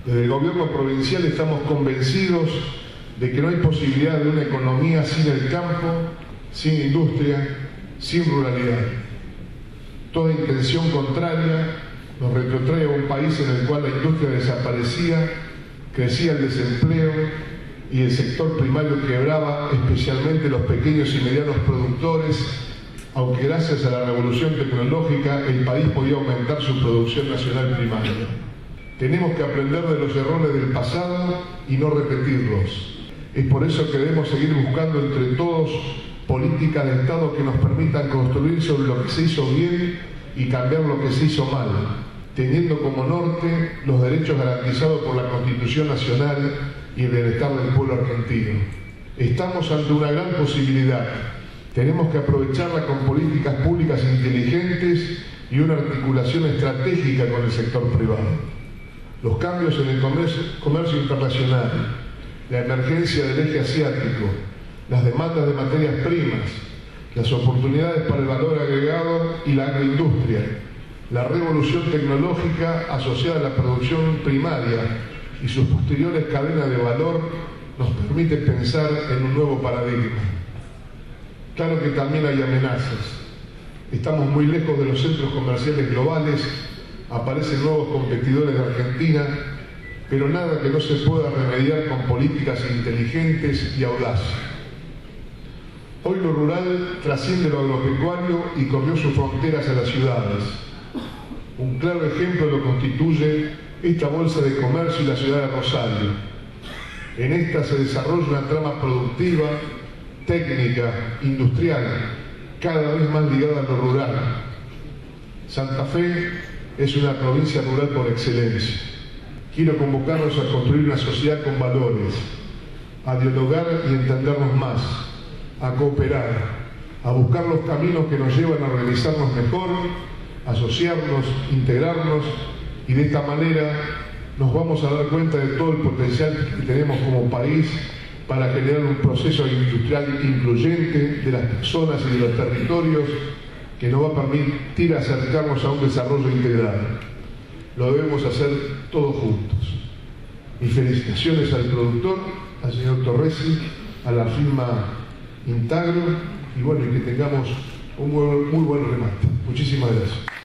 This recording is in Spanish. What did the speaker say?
Desde el gobierno provincial estamos convencidos de que no hay posibilidad de una economía sin el campo, sin industria, sin ruralidad. Toda intención contraria nos retrotrae a un país en el cual la industria desaparecía, crecía el desempleo y el sector primario quebraba, especialmente los pequeños y medianos productores, aunque gracias a la revolución tecnológica el país podía aumentar su producción nacional primaria. Tenemos que aprender de los errores del pasado y no repetirlos. Es por eso que debemos seguir buscando entre todos políticas de Estado que nos permitan construir sobre lo que se hizo bien y cambiar lo que se hizo mal, teniendo como norte los derechos garantizados por la Constitución Nacional y el bienestar del pueblo argentino. Estamos ante una gran posibilidad. Tenemos que aprovecharla con políticas públicas inteligentes y una articulación estratégica con el sector privado. Los cambios en el comercio internacional, la emergencia del eje asiático, las demandas de materias primas, las oportunidades para el valor agregado y la agroindustria, la revolución tecnológica asociada a la producción primaria y sus posteriores cadenas de valor nos permite pensar en un nuevo paradigma. Claro que también hay amenazas. Estamos muy lejos de los centros comerciales globales, aparecen nuevos competidores de Argentina, pero nada que no se pueda remediar con políticas inteligentes y audaces. Hoy lo rural trasciende lo agropecuario y corrió sus fronteras a las ciudades. Un claro ejemplo lo constituye esta bolsa de comercio y la ciudad de Rosario. En esta se desarrolla una trama productiva, técnica, industrial, cada vez más ligada a lo rural. Santa Fe es una provincia rural por excelencia. Quiero convocarnos a construir una sociedad con valores, a dialogar y entendernos más, a cooperar, a buscar los caminos que nos llevan a organizarnos mejor, asociarnos, integrarnos, y de esta manera nos vamos a dar cuenta de todo el potencial que tenemos como país para generar un proceso industrial incluyente de las personas y de los territorios que nos va a permitir acercarnos a un desarrollo integral. Lo debemos hacer todos juntos. Mis felicitaciones al productor, al señor Torresi, a la firma Intagro, y bueno, y que tengamos un muy buen remate. Muchísimas gracias.